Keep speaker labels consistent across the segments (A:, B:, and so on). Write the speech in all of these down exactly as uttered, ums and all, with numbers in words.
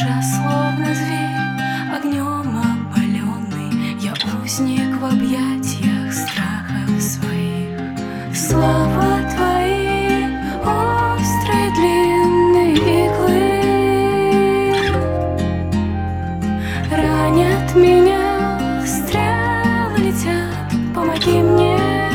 A: Душа словно зверь, огнем опаленный, я узник в объятиях страхов своих. Слова твои острые длинные иглы ранят меня, стрелы летят, помоги мне.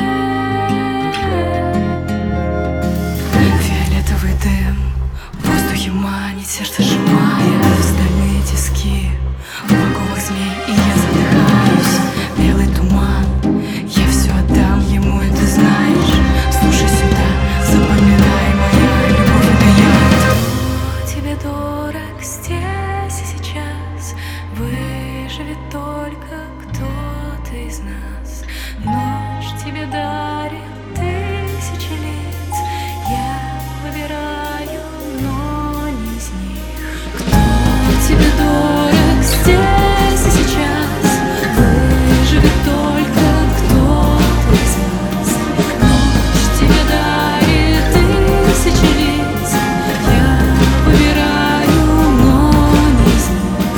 A: Фиолетовый дым в воздухе манит, сердце сжимая в стальные тиски. В оковах змей, и я задыхаюсь. Белый туман, я все отдам ему, и ты знаешь. Слушай сюда, запоминай, моя любовь — это я. Кто тебе дорог здесь и сейчас? Выживет только кто-то из нас. Ночь тебе дарит тысячи лиц, я выбираю, но не из них. Кто тебе дорог здесь и сейчас? Выживет только кто-то из нас. Ночь тебе дарит тысячи лиц, я выбираю, но не из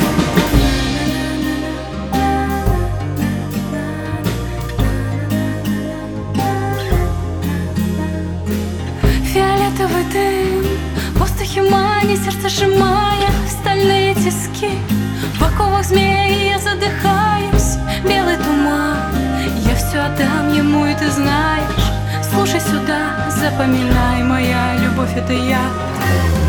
A: них. Фиолетовый дым в воздухе манит, сердце сжимая в стальные тиски. В оковах змеи я задыхаюсь. Белый туман, я все отдам ему, и ты знаешь. Слушай сюда, запоминай, моя любовь — это я.